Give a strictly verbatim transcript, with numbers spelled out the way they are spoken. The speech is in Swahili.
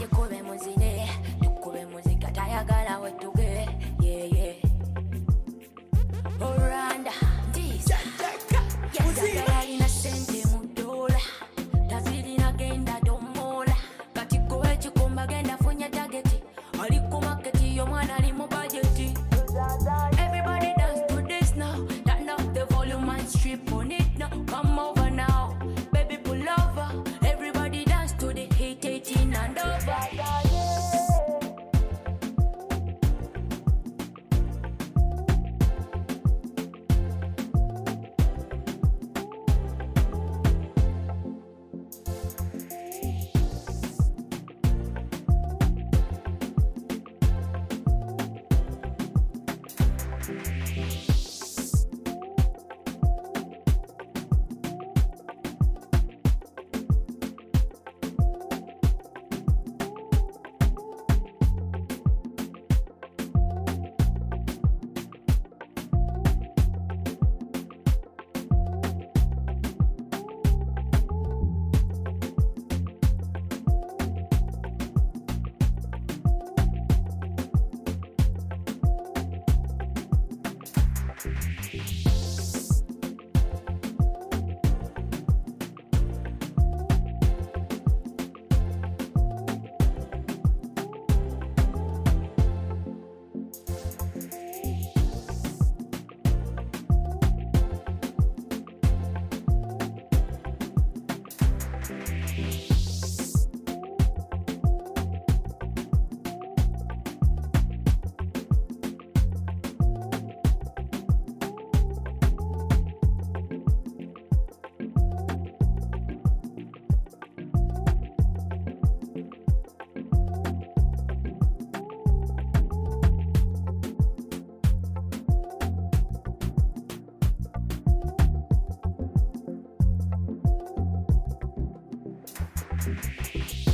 Tukube muzine, tukube muzika tayagala wetuge. Yeah, yeah. Oranda, this. Yazagala ina sente mudola. Taziri na genda domola. Kati koe chikumba genda funya targeti. Aliku marketi yo mwana li mu budgeti. Everybody dance to this now. Turn up the volume and strip on it now. Come over now, baby pull over. Everybody dance to the hit eighteen and over. We'll be right back.